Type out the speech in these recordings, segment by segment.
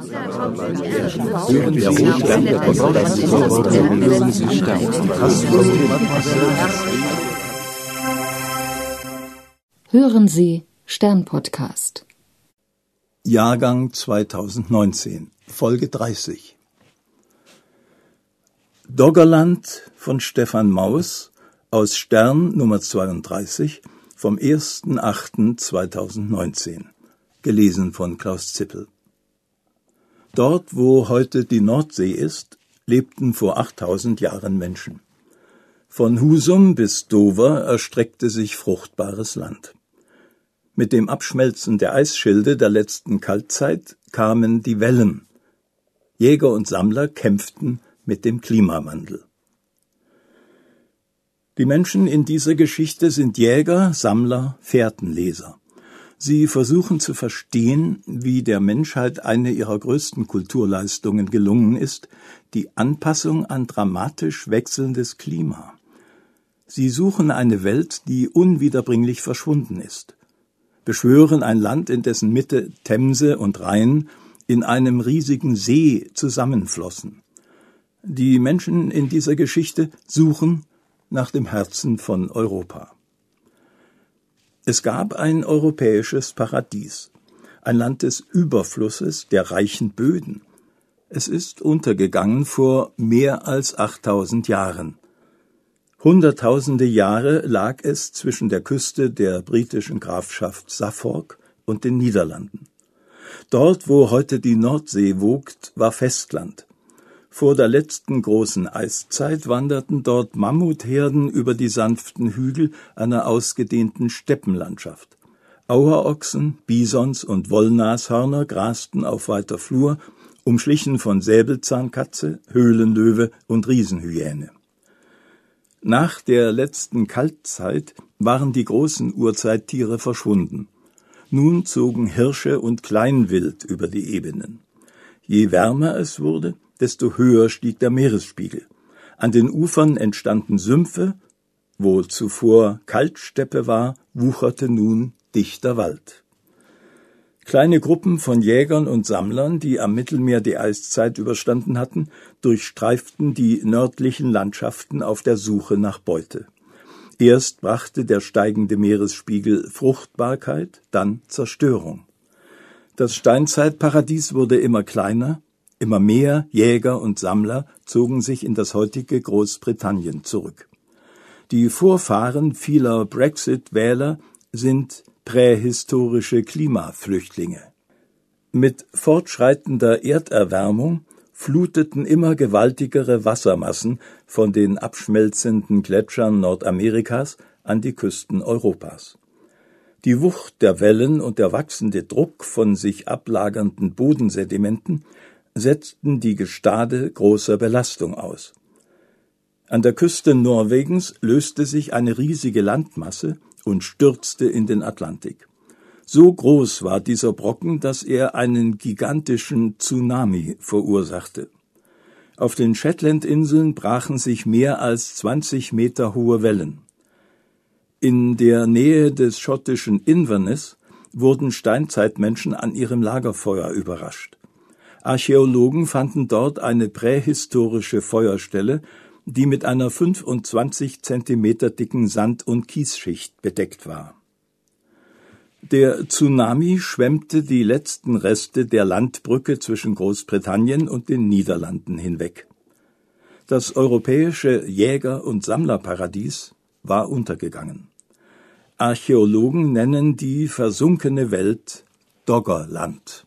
Hören Sie Stern-Podcast. Jahrgang 2019, Folge 30. Doggerland von Stefan Maus aus Stern Nummer 32 vom 1.8.2019. Gelesen von Klaus Zippel. Dort, wo heute die Nordsee ist, lebten vor 8000 Jahren Menschen. Von Husum bis Dover erstreckte sich fruchtbares Land. Mit dem Abschmelzen der Eisschilde der letzten Kaltzeit kamen die Wellen. Jäger und Sammler kämpften mit dem Klimawandel. Die Menschen in dieser Geschichte sind Jäger, Sammler, Fährtenleser. Sie versuchen zu verstehen, wie der Menschheit eine ihrer größten Kulturleistungen gelungen ist, die Anpassung an dramatisch wechselndes Klima. Sie suchen eine Welt, die unwiederbringlich verschwunden ist, beschwören ein Land, in dessen Mitte Themse und Rhein in einem riesigen See zusammenflossen. Die Menschen in dieser Geschichte suchen nach dem Herzen von Europa. Es gab ein europäisches Paradies, ein Land des Überflusses, der reichen Böden. Es ist untergegangen vor mehr als 8000 Jahren. Hunderttausende Jahre lag es zwischen der Küste der britischen Grafschaft Suffolk und den Niederlanden. Dort, wo heute die Nordsee wogt, war Festland. Vor der letzten großen Eiszeit wanderten dort Mammutherden über die sanften Hügel einer ausgedehnten Steppenlandschaft. Auerochsen, Bisons und Wollnashörner grasten auf weiter Flur, umschlichen von Säbelzahnkatze, Höhlenlöwe und Riesenhyäne. Nach der letzten Kaltzeit waren die großen Urzeittiere verschwunden. Nun zogen Hirsche und Kleinwild über die Ebenen. Je wärmer es wurde, desto höher stieg der Meeresspiegel. An den Ufern entstanden Sümpfe, wo zuvor Kaltsteppe war, wucherte nun dichter Wald. Kleine Gruppen von Jägern und Sammlern, die am Mittelmeer die Eiszeit überstanden hatten, durchstreiften die nördlichen Landschaften auf der Suche nach Beute. Erst brachte der steigende Meeresspiegel Fruchtbarkeit, dann Zerstörung. Das Steinzeitparadies wurde immer kleiner, immer mehr Jäger und Sammler zogen sich in das heutige Großbritannien zurück. Die Vorfahren vieler Brexit-Wähler sind prähistorische Klimaflüchtlinge. Mit fortschreitender Erderwärmung fluteten immer gewaltigere Wassermassen von den abschmelzenden Gletschern Nordamerikas an die Küsten Europas. Die Wucht der Wellen und der wachsende Druck von sich ablagernden Bodensedimenten setzten die Gestade großer Belastung aus. An der Küste Norwegens löste sich eine riesige Landmasse und stürzte in den Atlantik. So groß war dieser Brocken, dass er einen gigantischen Tsunami verursachte. Auf den Shetlandinseln brachen sich mehr als 20 Meter hohe Wellen. In der Nähe des schottischen Inverness wurden Steinzeitmenschen an ihrem Lagerfeuer überrascht. Archäologen fanden dort eine prähistorische Feuerstelle, die mit einer 25 Zentimeter dicken Sand- und Kiesschicht bedeckt war. Der Tsunami schwemmte die letzten Reste der Landbrücke zwischen Großbritannien und den Niederlanden hinweg. Das europäische Jäger- und Sammlerparadies war untergegangen. Archäologen nennen die versunkene Welt Doggerland.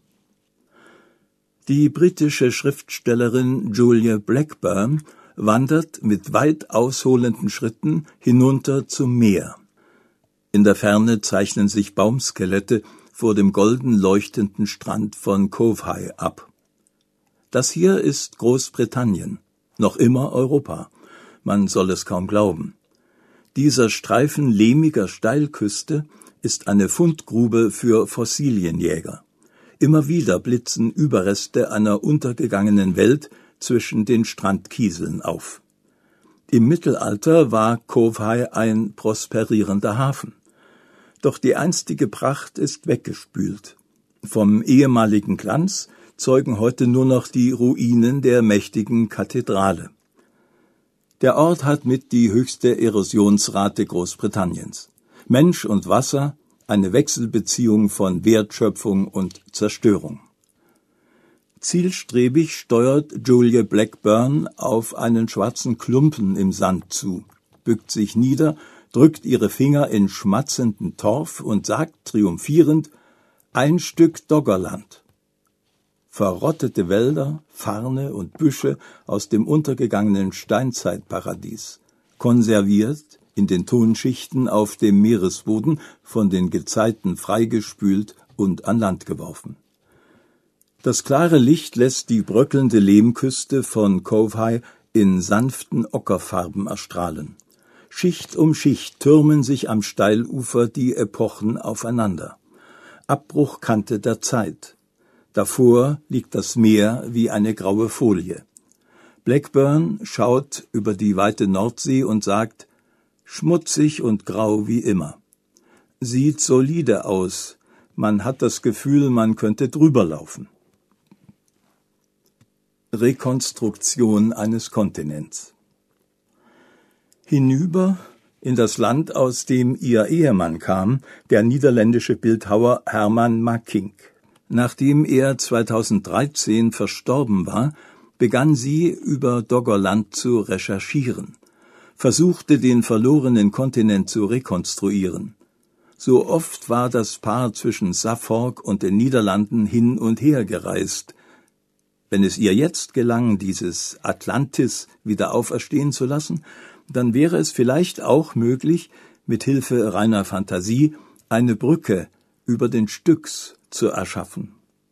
Die britische Schriftstellerin Julia Blackburn wandert mit weit ausholenden Schritten hinunter zum Meer. In der Ferne zeichnen sich Baumskelette vor dem golden leuchtenden Strand von Cove High ab. Das hier ist Großbritannien, noch immer Europa. Man soll es kaum glauben. Dieser Streifen lehmiger Steilküste ist eine Fundgrube für Fossilienjäger. Immer wieder blitzen Überreste einer untergegangenen Welt zwischen den Strandkieseln auf. Im Mittelalter war Cove High ein prosperierender Hafen. Doch die einstige Pracht ist weggespült. Vom ehemaligen Glanz zeugen heute nur noch die Ruinen der mächtigen Kathedrale. Der Ort hat mit die höchste Erosionsrate Großbritanniens. Mensch und Wasser, eine Wechselbeziehung von Wertschöpfung und Zerstörung. Zielstrebig steuert Julia Blackburn auf einen schwarzen Klumpen im Sand zu, bückt sich nieder, drückt ihre Finger in schmatzenden Torf und sagt triumphierend: Ein Stück Doggerland. Verrottete Wälder, Farne und Büsche aus dem untergegangenen Steinzeitparadies, konserviert in den Tonschichten auf dem Meeresboden, von den Gezeiten freigespült und an Land geworfen. Das klare Licht lässt die bröckelnde Lehmküste von Cove High in sanften Ockerfarben erstrahlen. Schicht um Schicht türmen sich am Steilufer die Epochen aufeinander. Abbruchkante der Zeit. Davor liegt das Meer wie eine graue Folie. Blackburn schaut über die weite Nordsee und sagt: Schmutzig und grau wie immer. Sieht solide aus. Man hat das Gefühl, man könnte drüber laufen. Rekonstruktion eines Kontinents. Hinüber in das Land, aus dem ihr Ehemann kam, der niederländische Bildhauer Herman Makink. Nachdem er 2013 verstorben war, begann sie über Doggerland zu recherchieren, versuchte den verlorenen Kontinent zu rekonstruieren. So oft war das Paar zwischen Suffolk und den Niederlanden hin und her gereist. Wenn es ihr jetzt gelang, dieses Atlantis wieder auferstehen zu lassen, dann wäre es vielleicht auch möglich, mit Hilfe reiner Fantasie eine Brücke über den Styx zu erschaffen.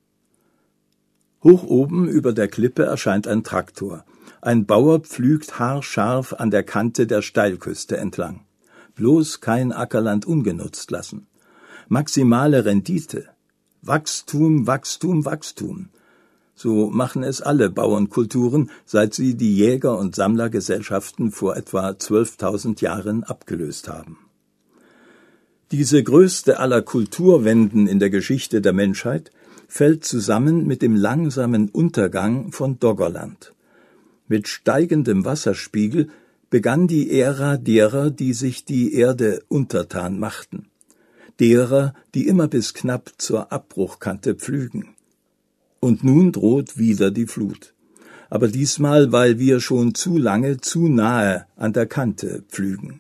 Hoch oben über der Klippe erscheint ein Traktor. Ein Bauer pflügt haarscharf an der Kante der Steilküste entlang. Bloß kein Ackerland ungenutzt lassen. Maximale Rendite. Wachstum, Wachstum, Wachstum. So machen es alle Bauernkulturen, seit sie die Jäger- und Sammlergesellschaften vor etwa 12.000 Jahren abgelöst haben. Diese größte aller Kulturwenden in der Geschichte der Menschheit fällt zusammen mit dem langsamen Untergang von Doggerland. Mit steigendem Wasserspiegel begann die Ära derer, die sich die Erde untertan machten, derer, die immer bis knapp zur Abbruchkante pflügen. Und nun droht wieder die Flut, aber diesmal, weil wir schon zu lange, zu nahe an der Kante pflügen.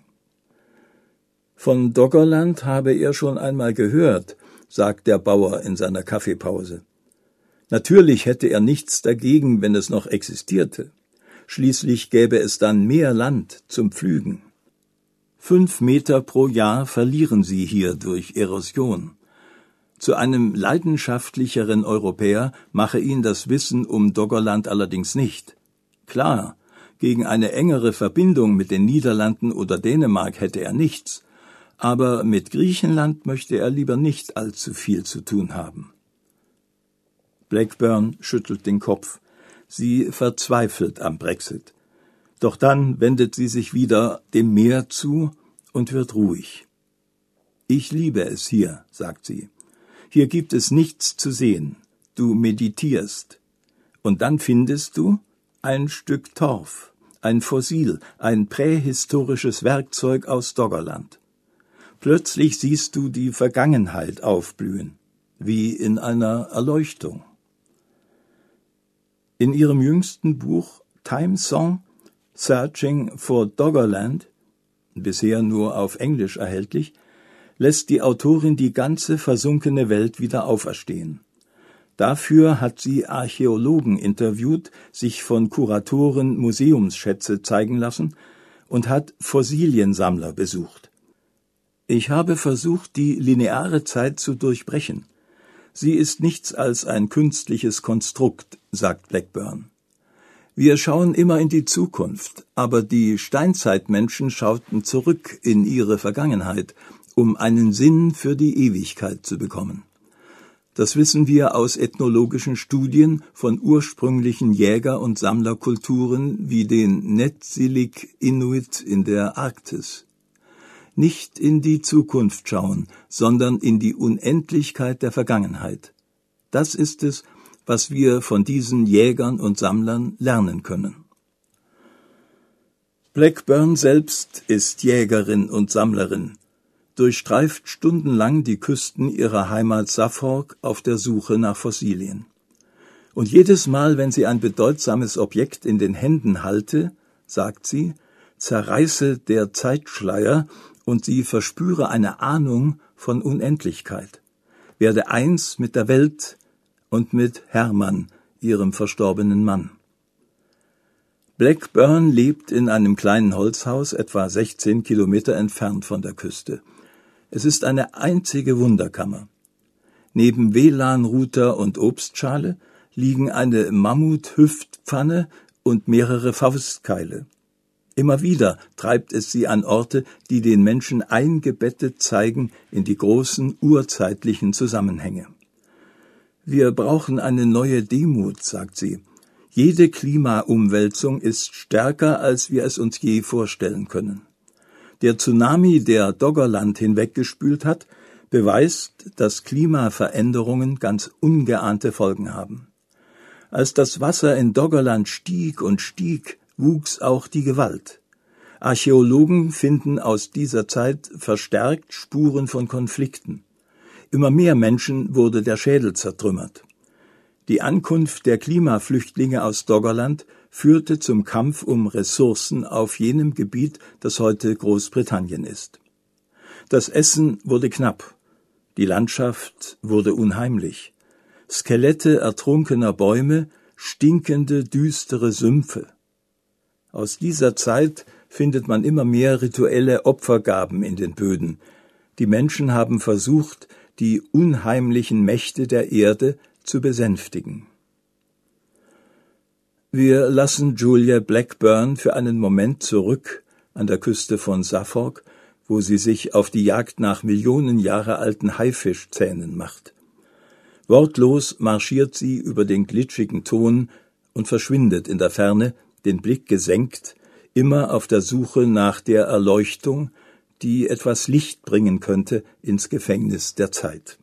Von Doggerland habe er schon einmal gehört, sagt der Bauer in seiner Kaffeepause. Natürlich hätte er nichts dagegen, wenn es noch existierte. Schließlich gäbe es dann mehr Land zum Pflügen. 5 Meter pro Jahr verlieren sie hier durch Erosion. Zu einem leidenschaftlicheren Europäer mache ihn das Wissen um Doggerland allerdings nicht. Klar, gegen eine engere Verbindung mit den Niederlanden oder Dänemark hätte er nichts, aber mit Griechenland möchte er lieber nicht allzu viel zu tun haben. Blackburn schüttelt den Kopf. Sie verzweifelt am Brexit. Doch dann wendet sie sich wieder dem Meer zu und wird ruhig. »Ich liebe es hier«, sagt sie. »Hier gibt es nichts zu sehen. Du meditierst. Und dann findest du ein Stück Torf, ein Fossil, ein prähistorisches Werkzeug aus Doggerland. Plötzlich siehst du die Vergangenheit aufblühen, wie in einer Erleuchtung.« In ihrem jüngsten Buch Time Song, Searching for Doggerland, bisher nur auf Englisch erhältlich, lässt die Autorin die ganze versunkene Welt wieder auferstehen. Dafür hat sie Archäologen interviewt, sich von Kuratoren Museumsschätze zeigen lassen und hat Fossiliensammler besucht. Ich habe versucht, die lineare Zeit zu durchbrechen. Sie ist nichts als ein künstliches Konstrukt, sagt Blackburn. Wir schauen immer in die Zukunft, aber die Steinzeitmenschen schauten zurück in ihre Vergangenheit, um einen Sinn für die Ewigkeit zu bekommen. Das wissen wir aus ethnologischen Studien von ursprünglichen Jäger- und Sammlerkulturen wie den Netsilik Inuit in der Arktis. Nicht in die Zukunft schauen, sondern in die Unendlichkeit der Vergangenheit. Das ist es, was wir von diesen Jägern und Sammlern lernen können. Blackburn selbst ist Jägerin und Sammlerin, durchstreift stundenlang die Küsten ihrer Heimat Suffolk auf der Suche nach Fossilien. Und jedes Mal, wenn sie ein bedeutsames Objekt in den Händen halte, sagt sie, zerreiße der Zeitschleier und sie verspüre eine Ahnung von Unendlichkeit, werde eins mit der Welt und mit Hermann, ihrem verstorbenen Mann. Blackburn lebt in einem kleinen Holzhaus, etwa 16 Kilometer entfernt von der Küste. Es ist eine einzige Wunderkammer. Neben WLAN-Router und Obstschale liegen eine Mammut-Hüftpfanne und mehrere Faustkeile. Immer wieder treibt es sie an Orte, die den Menschen eingebettet zeigen in die großen urzeitlichen Zusammenhänge. Wir brauchen eine neue Demut, sagt sie. Jede Klimaumwälzung ist stärker, als wir es uns je vorstellen können. Der Tsunami, der Doggerland hinweggespült hat, beweist, dass Klimaveränderungen ganz ungeahnte Folgen haben. Als das Wasser in Doggerland stieg und stieg, wuchs auch die Gewalt. Archäologen finden aus dieser Zeit verstärkt Spuren von Konflikten. Immer mehr Menschen wurde der Schädel zertrümmert. Die Ankunft der Klimaflüchtlinge aus Doggerland führte zum Kampf um Ressourcen auf jenem Gebiet, das heute Großbritannien ist. Das Essen wurde knapp, die Landschaft wurde unheimlich. Skelette ertrunkener Bäume, stinkende, düstere Sümpfe. Aus dieser Zeit findet man immer mehr rituelle Opfergaben in den Böden. Die Menschen haben versucht, die unheimlichen Mächte der Erde zu besänftigen. Wir lassen Julia Blackburn für einen Moment zurück an der Küste von Suffolk, wo sie sich auf die Jagd nach Millionen Jahre alten Haifischzähnen macht. Wortlos marschiert sie über den glitschigen Ton und verschwindet in der Ferne, den Blick gesenkt, immer auf der Suche nach der Erleuchtung, die etwas Licht bringen könnte ins Gefängnis der Zeit.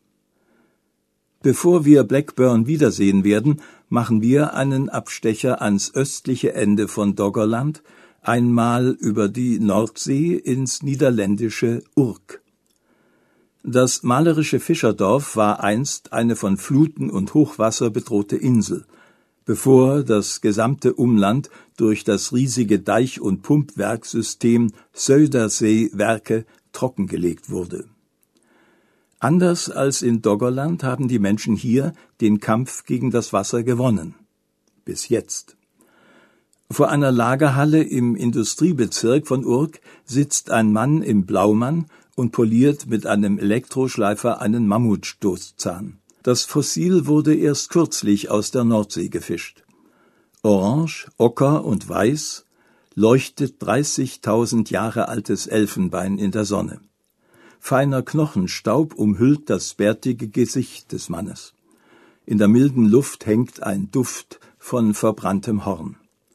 Bevor wir Blackburn wiedersehen werden, machen wir einen Abstecher ans östliche Ende von Doggerland, einmal über die Nordsee ins niederländische Urk. Das malerische Fischerdorf war einst eine von Fluten und Hochwasser bedrohte Insel, bevor das gesamte Umland durch das riesige Deich- und Pumpwerksystem Zuiderzee-Werke trockengelegt wurde. Anders als in Doggerland haben die Menschen hier den Kampf gegen das Wasser gewonnen. Bis jetzt. Vor einer Lagerhalle im Industriebezirk von Urk sitzt ein Mann im Blaumann und poliert mit einem Elektroschleifer einen Mammutstoßzahn. Das Fossil wurde erst kürzlich aus der Nordsee gefischt. Orange, Ocker und Weiß leuchtet 30.000 Jahre altes Elfenbein in der Sonne. Feiner Knochenstaub umhüllt das bärtige Gesicht des Mannes. In der milden Luft hängt ein Duft von verbranntem Horn.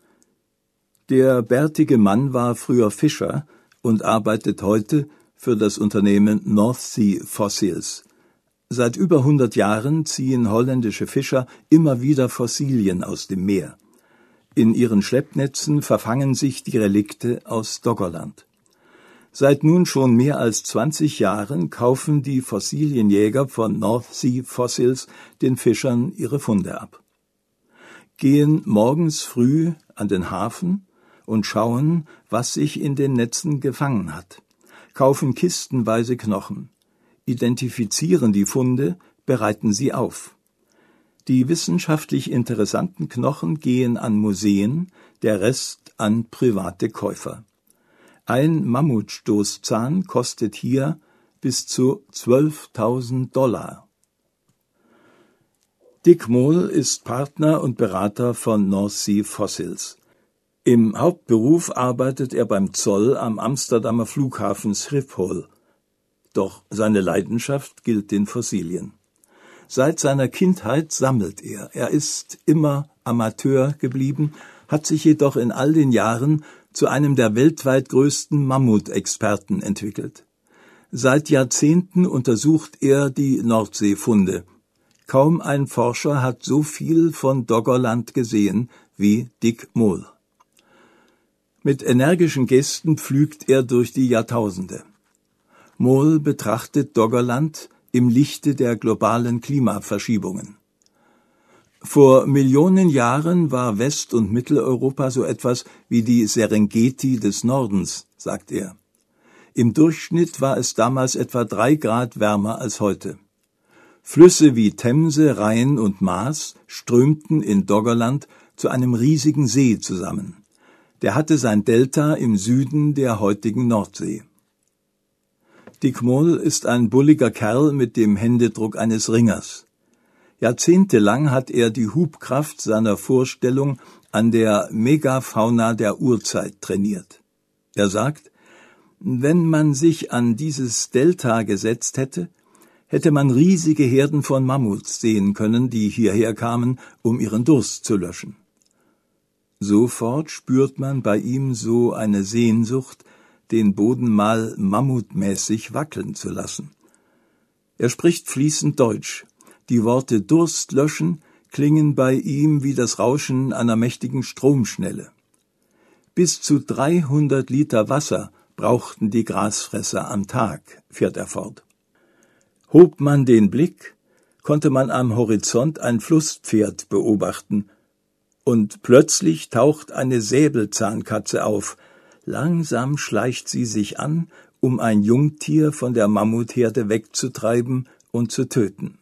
Der bärtige Mann war früher Fischer und arbeitet heute für das Unternehmen North Sea Fossils. Seit über 100 Jahren ziehen holländische Fischer immer wieder Fossilien aus dem Meer. In ihren Schleppnetzen verfangen sich die Relikte aus Doggerland. Seit nun schon mehr als 20 Jahren kaufen die Fossilienjäger von North Sea Fossils den Fischern ihre Funde ab. Gehen morgens früh an den Hafen und schauen, was sich in den Netzen gefangen hat, kaufen kistenweise Knochen, identifizieren die Funde, bereiten sie auf. Die wissenschaftlich interessanten Knochen gehen an Museen, der Rest an private Käufer. Ein Mammutstoßzahn kostet hier bis zu $12.000. Dick Mohl ist Partner und Berater von North Sea Fossils. Im Hauptberuf arbeitet er beim Zoll am Amsterdamer Flughafen Schiphol. Doch seine Leidenschaft gilt den Fossilien. Seit seiner Kindheit sammelt er. Er ist immer Amateur geblieben, hat sich jedoch in all den Jahren zu einem der weltweit größten Mammutexperten entwickelt. Seit Jahrzehnten untersucht er die Nordseefunde, Kaum ein Forscher hat so viel von Doggerland gesehen wie Dick Mol. Mit energischen Gesten pflügt er durch die Jahrtausende. Mol betrachtet Doggerland im Lichte der globalen Klimaverschiebungen. Vor Millionen Jahren war West- und Mitteleuropa so etwas wie die Serengeti des Nordens, sagt er. Im Durchschnitt war es damals etwa 3 Grad wärmer als heute. Flüsse wie Themse, Rhein und Maas strömten in Doggerland zu einem riesigen See zusammen. Der hatte sein Delta im Süden der heutigen Nordsee. Dick Mol ist ein bulliger Kerl mit dem Händedruck eines Ringers. Jahrzehntelang hat er die Hubkraft seiner Vorstellung an der Megafauna der Urzeit trainiert. Er sagt, wenn man sich an dieses Delta gesetzt hätte, hätte man riesige Herden von Mammuts sehen können, die hierher kamen, um ihren Durst zu löschen. Sofort spürt man bei ihm so eine Sehnsucht, den Boden mal mammutmäßig wackeln zu lassen. Er spricht fließend Deutsch. Die Worte Durst löschen klingen bei ihm wie das Rauschen einer mächtigen Stromschnelle. Bis zu 300 Liter Wasser brauchten die Grasfresser am Tag, fährt er fort. Hob man den Blick, konnte man am Horizont ein Flusspferd beobachten, und plötzlich taucht eine Säbelzahnkatze auf. Langsam schleicht sie sich an, um ein Jungtier von der Mammutherde wegzutreiben und zu töten.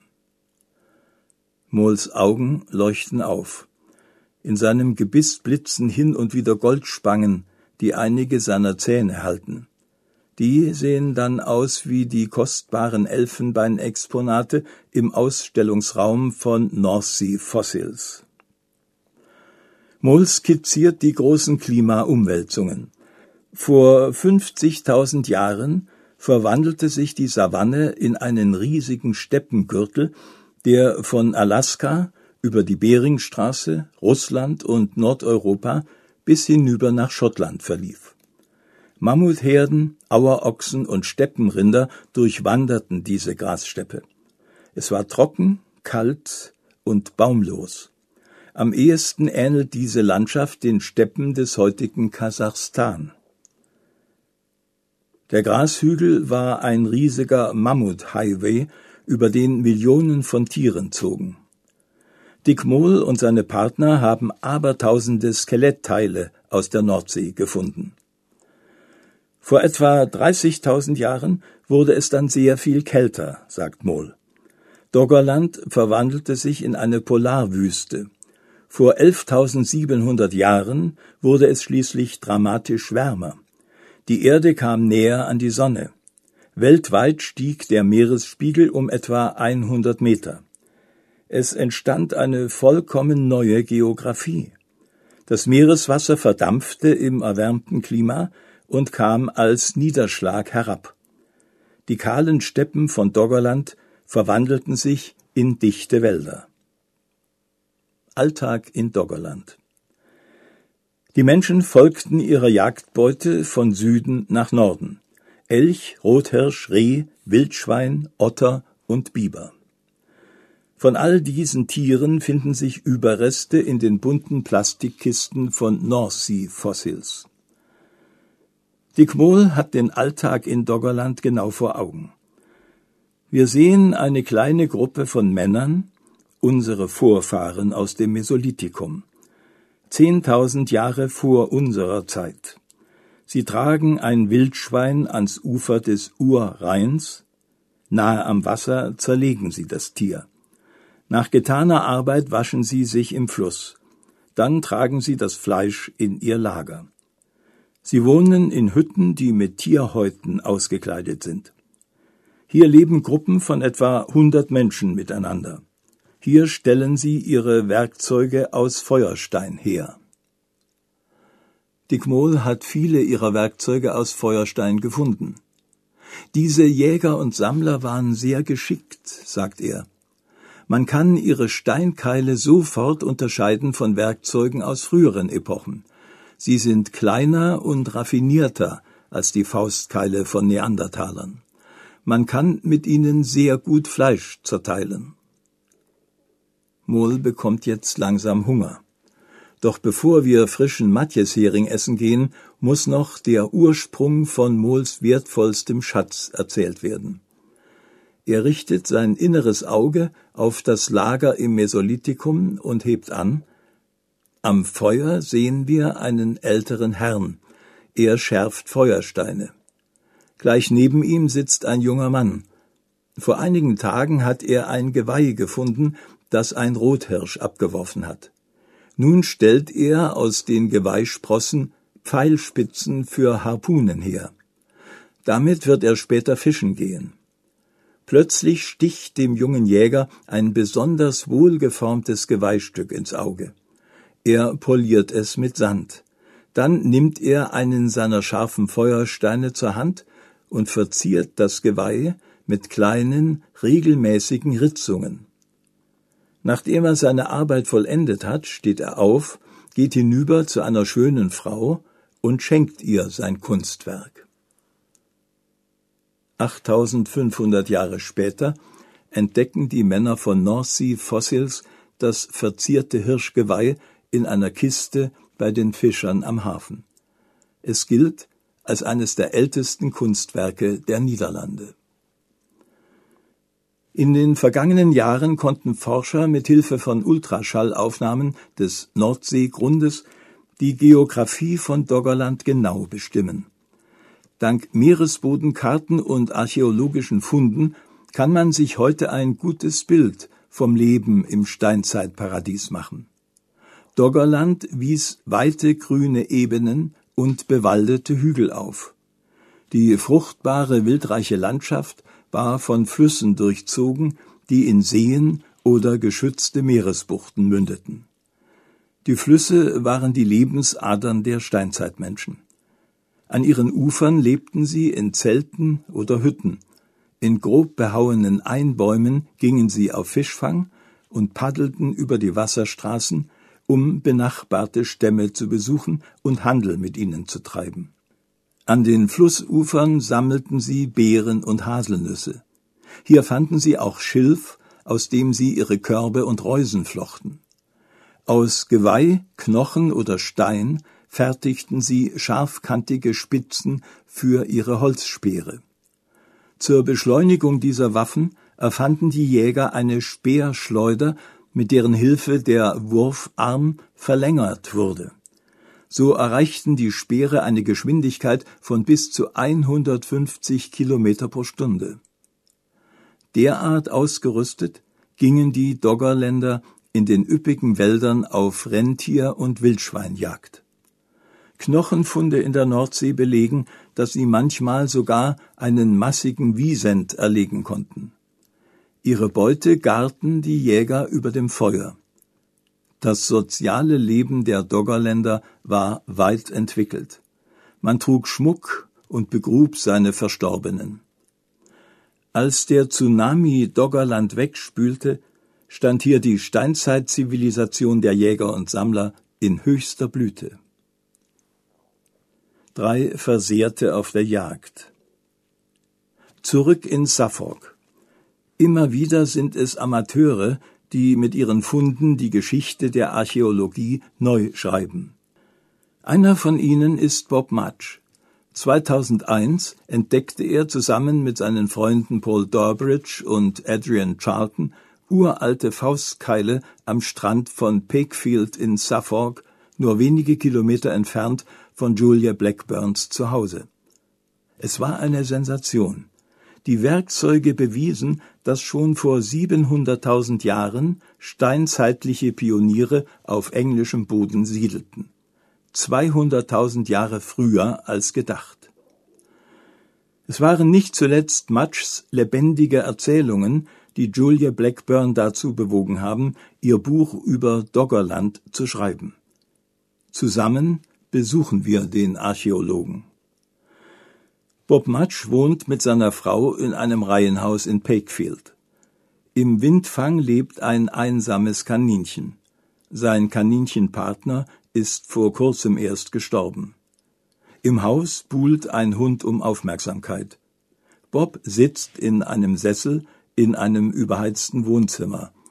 Mols Augen leuchten auf. In seinem Gebiss blitzen hin und wieder Goldspangen, die einige seiner Zähne halten. Die sehen dann aus wie die kostbaren Elfenbeinexponate im Ausstellungsraum von North Sea Fossils. Mol skizziert die großen Klimaumwälzungen. Vor 50.000 Jahren verwandelte sich die Savanne in einen riesigen Steppengürtel, der von Alaska über die Beringstraße, Russland und Nordeuropa bis hinüber nach Schottland verlief. Mammutherden, Auerochsen und Steppenrinder durchwanderten diese Grassteppe. Es war trocken, kalt und baumlos. Am ehesten ähnelt diese Landschaft den Steppen des heutigen Kasachstan. Der Grashügel war ein riesiger Mammut-Highway, über den Millionen von Tieren zogen. Dick Mol und seine Partner haben abertausende Skelettteile aus der Nordsee gefunden. Vor etwa 30.000 Jahren wurde es dann sehr viel kälter, sagt Mol. Doggerland verwandelte sich in eine Polarwüste. Vor 11.700 Jahren wurde es schließlich dramatisch wärmer. Die Erde kam näher an die Sonne. Weltweit stieg der Meeresspiegel um etwa 100 Meter. Es entstand eine vollkommen neue Geographie. Das Meereswasser verdampfte im erwärmten Klima und kam als Niederschlag herab. Die kahlen Steppen von Doggerland verwandelten sich in dichte Wälder. Alltag in Doggerland. Die Menschen folgten ihrer Jagdbeute von Süden nach Norden. Elch, Rothirsch, Reh, Wildschwein, Otter und Biber. Von all diesen Tieren finden sich Überreste in den bunten Plastikkisten von North Sea Fossils. Dick Mol hat den Alltag in Doggerland genau vor Augen. Wir sehen eine kleine Gruppe von Männern, unsere Vorfahren aus dem Mesolithikum, 10.000 Jahre vor unserer Zeit. Sie tragen ein Wildschwein ans Ufer des Ur-Rheins. Nahe am Wasser zerlegen sie das Tier. Nach getaner Arbeit waschen sie sich im Fluss. Dann tragen sie das Fleisch in ihr Lager. Sie wohnen in Hütten, die mit Tierhäuten ausgekleidet sind. Hier leben Gruppen von etwa 100 Menschen miteinander. Hier stellen sie ihre Werkzeuge aus Feuerstein her. Dick Mol hat viele ihrer Werkzeuge aus Feuerstein gefunden. Diese Jäger und Sammler waren sehr geschickt, sagt er. Man kann ihre Steinkeile sofort unterscheiden von Werkzeugen aus früheren Epochen. Sie sind kleiner und raffinierter als die Faustkeile von Neandertalern. Man kann mit ihnen sehr gut Fleisch zerteilen. Mol bekommt jetzt langsam Hunger. Doch bevor wir frischen Matjeshering essen gehen, muss noch der Ursprung von Mols wertvollstem Schatz erzählt werden. Er richtet sein inneres Auge auf das Lager im Mesolithikum und hebt an: Am Feuer sehen wir einen älteren Herrn. Er schärft Feuersteine. Gleich neben ihm sitzt ein junger Mann. Vor einigen Tagen hat er ein Geweih gefunden, das ein Rothirsch abgeworfen hat. Nun stellt er aus den Geweihsprossen Pfeilspitzen für Harpunen her. Damit wird er später fischen gehen. Plötzlich sticht dem jungen Jäger ein besonders wohlgeformtes Geweihstück ins Auge. Er poliert es mit Sand. Dann nimmt er einen seiner scharfen Feuersteine zur Hand und verziert das Geweih mit kleinen, regelmäßigen Ritzungen. Nachdem er seine Arbeit vollendet hat, steht er auf, geht hinüber zu einer schönen Frau und schenkt ihr sein Kunstwerk. 8500 Jahre später entdecken die Männer von North Sea Fossils das verzierte Hirschgeweih in einer Kiste bei den Fischern am Hafen. Es gilt als eines der ältesten Kunstwerke der Niederlande. In den vergangenen Jahren konnten Forscher mit Hilfe von Ultraschallaufnahmen des Nordseegrundes die Geographie von Doggerland genau bestimmen. Dank Meeresbodenkarten und archäologischen Funden kann man sich heute ein gutes Bild vom Leben im Steinzeitparadies machen. Doggerland wies weite grüne Ebenen und bewaldete Hügel auf. Die fruchtbare, wildreiche Landschaft war von Flüssen durchzogen, die in Seen oder geschützte Meeresbuchten mündeten. Die Flüsse waren die Lebensadern der Steinzeitmenschen. An ihren Ufern lebten sie in Zelten oder Hütten. In grob behauenen Einbäumen gingen sie auf Fischfang und paddelten über die Wasserstraßen, um benachbarte Stämme zu besuchen und Handel mit ihnen zu treiben. An den Flussufern sammelten sie Beeren und Haselnüsse. Hier fanden sie auch Schilf, aus dem sie ihre Körbe und Reusen flochten. Aus Geweih, Knochen oder Stein fertigten sie scharfkantige Spitzen für ihre Holzspeere. Zur Beschleunigung dieser Waffen erfanden die Jäger eine Speerschleuder, mit deren Hilfe der Wurfarm verlängert wurde. So erreichten die Speere eine Geschwindigkeit von bis zu 150 Kilometer pro Stunde. Derart ausgerüstet gingen die Doggerländer in den üppigen Wäldern auf Rentier- und Wildschweinjagd. Knochenfunde in der Nordsee belegen, dass sie manchmal sogar einen massigen Wisent erlegen konnten. Ihre Beute garten die Jäger über dem Feuer. Das soziale Leben der Doggerländer war weit entwickelt. Man trug Schmuck und begrub seine Verstorbenen. Als der Tsunami Doggerland wegspülte, stand hier die Steinzeitzivilisation der Jäger und Sammler in höchster Blüte. 3 Versehrte auf der Jagd. Zurück in Suffolk. Immer wieder sind es Amateure, die mit ihren Funden die Geschichte der Archäologie neu schreiben. Einer von ihnen ist Bob Mudge. 2001 entdeckte er zusammen mit seinen Freunden Paul Durbridge und Adrian Charlton uralte Faustkeile am Strand von Pakefield in Suffolk, nur wenige Kilometer entfernt von Julia Blackburns Zuhause. Es war eine Sensation. Die Werkzeuge bewiesen, dass schon vor 700.000 Jahren steinzeitliche Pioniere auf englischem Boden siedelten. 200.000 Jahre früher als gedacht. Es waren nicht zuletzt Mudges lebendige Erzählungen, die Julia Blackburn dazu bewogen haben, ihr Buch über Doggerland zu schreiben. Zusammen besuchen wir den Archäologen. Bob Mudge wohnt mit seiner Frau in einem Reihenhaus in Pakefield. Im Windfang lebt ein einsames Kaninchen. Sein Kaninchenpartner ist vor kurzem erst gestorben. Im Haus buhlt ein Hund um Aufmerksamkeit. Bob sitzt in einem Sessel in einem überheizten Wohnzimmer.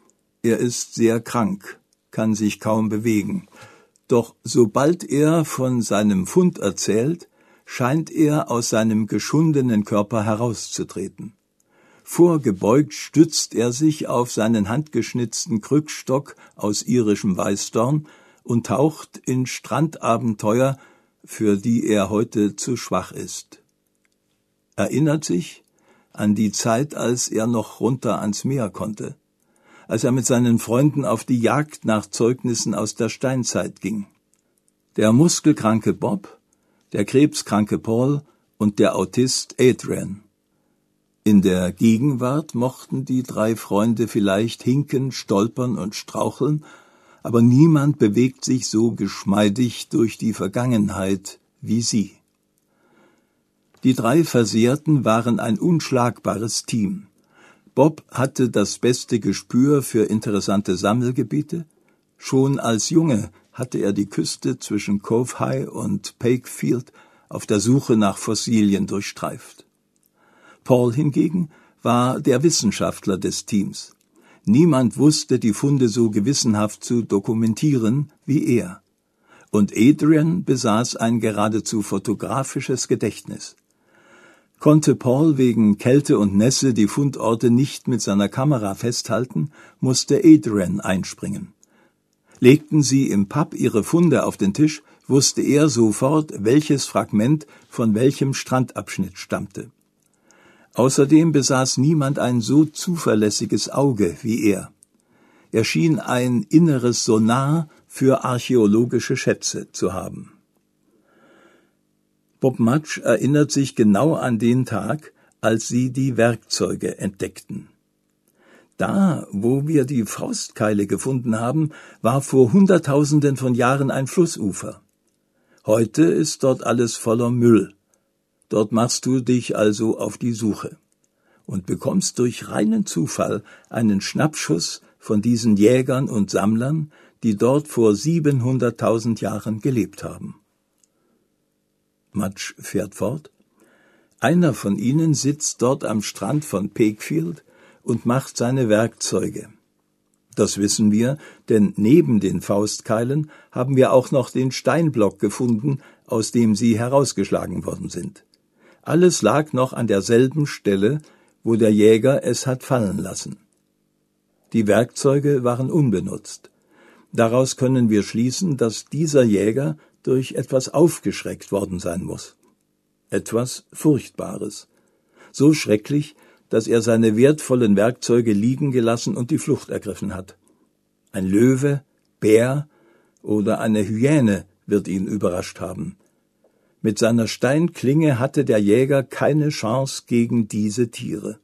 Er ist sehr krank, kann sich kaum bewegen. Doch sobald er von seinem Fund erzählt, scheint er aus seinem geschundenen Körper herauszutreten. Vorgebeugt stützt er sich auf seinen handgeschnitzten Krückstock aus irischem Weißdorn und taucht in Strandabenteuer, für die er heute zu schwach ist. Erinnert sich an die Zeit, als er noch runter ans Meer konnte, als er mit seinen Freunden auf die Jagd nach Zeugnissen aus der Steinzeit ging. Der muskelkranke Bob, der krebskranke Paul und der Autist Adrian. In der Gegenwart mochten die 3 Freunde vielleicht hinken, stolpern und straucheln, aber niemand bewegt sich so geschmeidig durch die Vergangenheit wie sie. Die 3 Versehrten waren ein unschlagbares Team. Bob hatte das beste Gespür für interessante Sammelgebiete. Schon als Junge hatte er die Küste zwischen Cove High und Pakefield auf der Suche nach Fossilien durchstreift. Paul hingegen war der Wissenschaftler des Teams. Niemand wusste, die Funde so gewissenhaft zu dokumentieren wie er. Und Adrian besaß ein geradezu fotografisches Gedächtnis. Konnte Paul wegen Kälte und Nässe die Fundorte nicht mit seiner Kamera festhalten, musste Adrian einspringen. Legten sie im Pub ihre Funde auf den Tisch, wusste er sofort, welches Fragment von welchem Strandabschnitt stammte. Außerdem besaß niemand ein so zuverlässiges Auge wie er. Er schien ein inneres Sonar für archäologische Schätze zu haben. Bob Mudge erinnert sich genau an den Tag, als sie die Werkzeuge entdeckten. Da, wo wir die Faustkeile gefunden haben, war vor Hunderttausenden von Jahren ein Flussufer. Heute ist dort alles voller Müll. Dort machst du dich also auf die Suche und bekommst durch reinen Zufall einen Schnappschuss von diesen Jägern und Sammlern, die dort vor 700.000 Jahren gelebt haben. Mudge fährt fort. Einer von ihnen sitzt dort am Strand von Pakefield und macht seine Werkzeuge. Das wissen wir, denn neben den Faustkeilen haben wir auch noch den Steinblock gefunden, aus dem sie herausgeschlagen worden sind. Alles lag noch an derselben Stelle, wo der Jäger es hat fallen lassen. Die Werkzeuge waren unbenutzt. Daraus können wir schließen, dass dieser Jäger durch etwas aufgeschreckt worden sein muss. Etwas Furchtbares. So schrecklich, dass er seine wertvollen Werkzeuge liegen gelassen und die Flucht ergriffen hat. Ein Löwe, Bär oder eine Hyäne wird ihn überrascht haben. Mit seiner Steinklinge hatte der Jäger keine Chance gegen diese Tiere.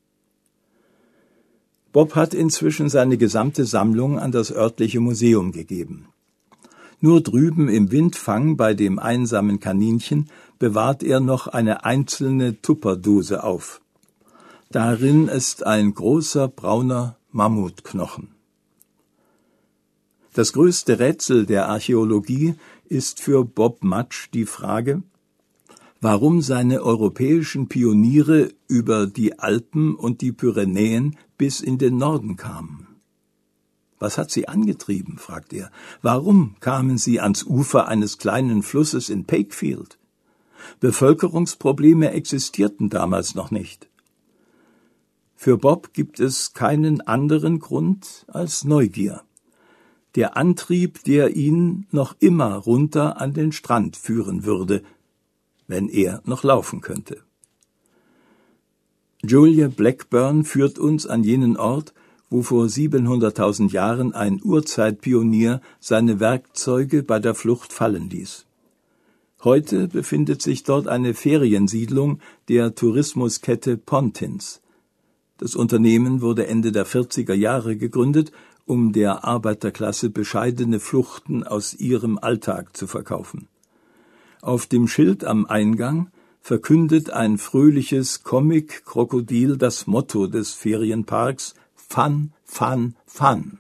Bob hat inzwischen seine gesamte Sammlung an das örtliche Museum gegeben. Nur drüben im Windfang bei dem einsamen Kaninchen bewahrt er noch eine einzelne Tupperdose auf. Darin ist ein großer brauner Mammutknochen. Das größte Rätsel der Archäologie ist für Bob Mudge die Frage, warum seine europäischen Pioniere über die Alpen und die Pyrenäen bis in den Norden kamen. Was hat sie angetrieben, fragt er. Warum kamen sie ans Ufer eines kleinen Flusses in Pakefield? Bevölkerungsprobleme existierten damals noch nicht. Für Bob gibt es keinen anderen Grund als Neugier. Der Antrieb, der ihn noch immer runter an den Strand führen würde, wenn er noch laufen könnte. Julia Blackburn führt uns an jenen Ort, wo vor 700.000 Jahren ein Urzeitpionier seine Werkzeuge bei der Flucht fallen ließ. Heute befindet sich dort eine Feriensiedlung der Tourismuskette Pontins. Das Unternehmen wurde Ende der 40er Jahre gegründet, um der Arbeiterklasse bescheidene Fluchten aus ihrem Alltag zu verkaufen. Auf dem Schild am Eingang verkündet ein fröhliches Comic-Krokodil das Motto des Ferienparks: Fun, Fun, Fun.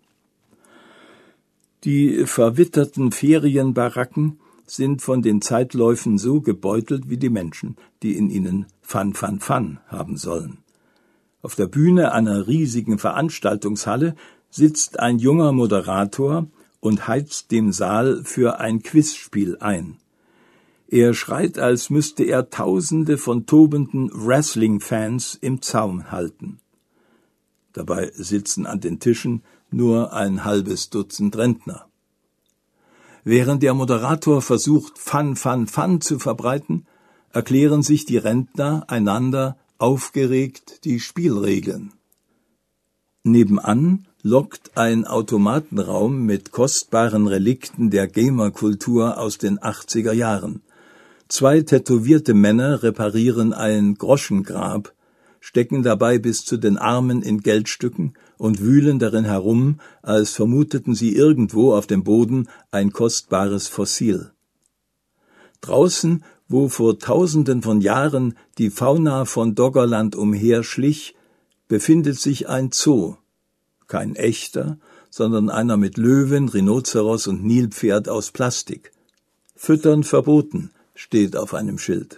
Die verwitterten Ferienbaracken sind von den Zeitläufen so gebeutelt wie die Menschen, die in ihnen Fun, Fun, Fun haben sollen. Auf der Bühne einer riesigen Veranstaltungshalle sitzt ein junger Moderator und heizt den Saal für ein Quizspiel ein. Er schreit, als müsste er Tausende von tobenden Wrestling-Fans im Zaum halten. Dabei sitzen an den Tischen nur ein halbes Dutzend Rentner. Während der Moderator versucht, Fun, Fun, Fun zu verbreiten, erklären sich die Rentner einander aufgeregt die Spielregeln. Nebenan lockt ein Automatenraum mit kostbaren Relikten der Gamerkultur aus den 80er Jahren. 2 tätowierte Männer reparieren ein Groschengrab, stecken dabei bis zu den Armen in Geldstücken und wühlen darin herum, als vermuteten sie irgendwo auf dem Boden ein kostbares Fossil. Draußen, wo vor Tausenden von Jahren die Fauna von Doggerland umherschlich, befindet sich ein Zoo. Kein echter, sondern einer mit Löwen, Rhinozeros und Nilpferd aus Plastik. Füttern verboten, steht auf einem Schild.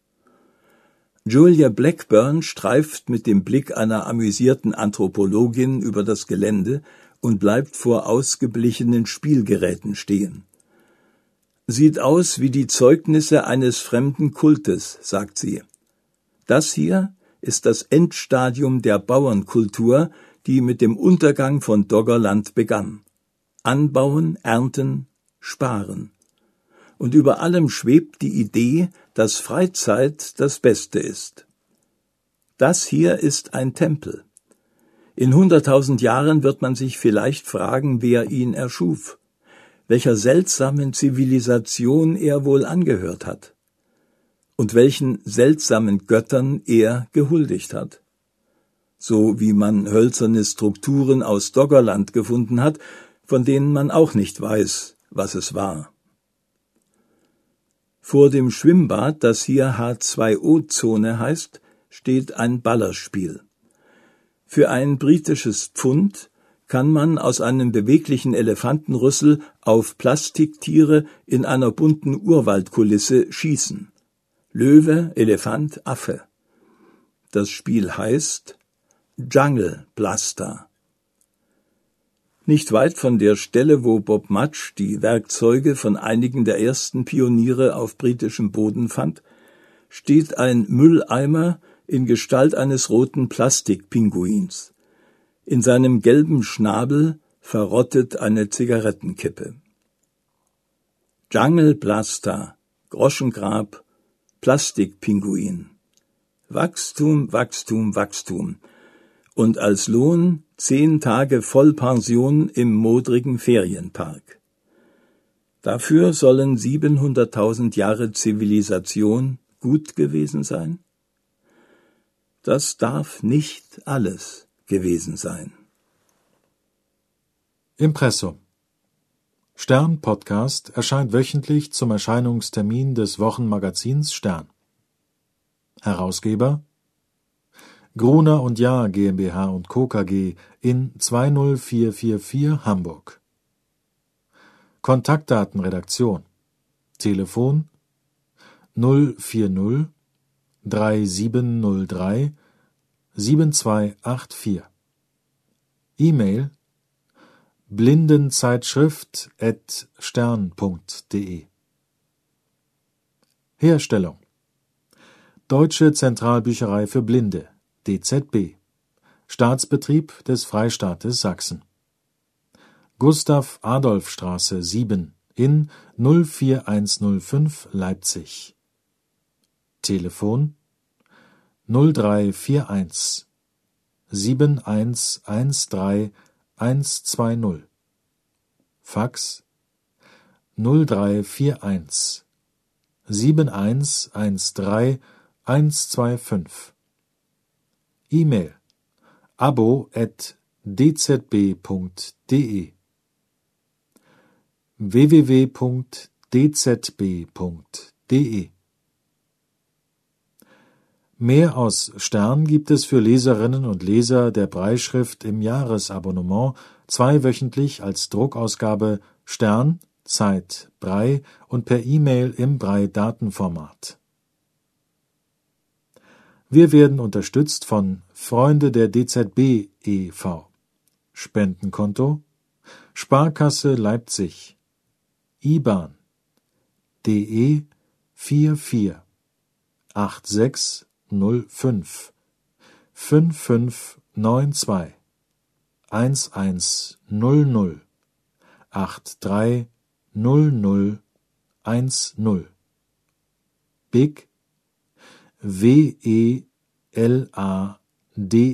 Julia Blackburn streift mit dem Blick einer amüsierten Anthropologin über das Gelände und bleibt vor ausgeblichenen Spielgeräten stehen. Sieht aus wie die Zeugnisse eines fremden Kultes, sagt sie. Das hier ist das Endstadium der Bauernkultur, die mit dem Untergang von Doggerland begann. Anbauen, ernten, sparen. Und über allem schwebt die Idee, dass Freizeit das Beste ist. Das hier ist ein Tempel. In 100.000 Jahren wird man sich vielleicht fragen, wer ihn erschuf, welcher seltsamen Zivilisation er wohl angehört hat und welchen seltsamen Göttern er gehuldigt hat. So wie man hölzerne Strukturen aus Doggerland gefunden hat, von denen man auch nicht weiß, was es war. Vor dem Schwimmbad, das hier H2O-Zone heißt, steht ein Ballerspiel. Für ein britisches Pfund kann man aus einem beweglichen Elefantenrüssel auf Plastiktiere in einer bunten Urwaldkulisse schießen. Löwe, Elefant, Affe. Das Spiel heißt Jungle Blaster. Nicht weit von der Stelle, wo Bob Mudge die Werkzeuge von einigen der ersten Pioniere auf britischem Boden fand, steht ein Mülleimer in Gestalt eines roten Plastikpinguins. In seinem gelben Schnabel verrottet eine Zigarettenkippe. Jungle Blaster, Groschengrab, Plastikpinguin. Wachstum, Wachstum, Wachstum. Und als Lohn 10 Tage Vollpension im modrigen Ferienpark. Dafür sollen 700.000 Jahre Zivilisation gut gewesen sein? Das darf nicht alles gewesen sein. Impressum. Stern Podcast erscheint wöchentlich zum Erscheinungstermin des Wochenmagazins Stern. Herausgeber Gruner und Jahr GmbH & Co. KG in 20444 Hamburg. Kontaktdatenredaktion Telefon 040 3703 7284. E-Mail blindenzeitschrift@stern.de. Herstellung Deutsche Zentralbücherei für Blinde DZB, Staatsbetrieb des Freistaates Sachsen. Gustav-Adolf-Straße 7 in 04105 Leipzig. Telefon 0341 7113 120. Fax 0341 7113 125. E-Mail abo@dzb.de. www.dzb.de. Mehr aus Stern gibt es für Leserinnen und Leser der Brailleschrift im Jahresabonnement 2-wöchentlich als Druckausgabe Stern, Zeit, Braille und per E-Mail im Braille-Datenformat. Wir werden unterstützt von Freunde der DZB e.V. Spendenkonto Sparkasse Leipzig IBAN DE 44 8605 5592 1100 830010 BIC WELADE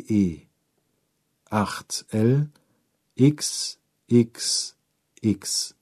8L XXX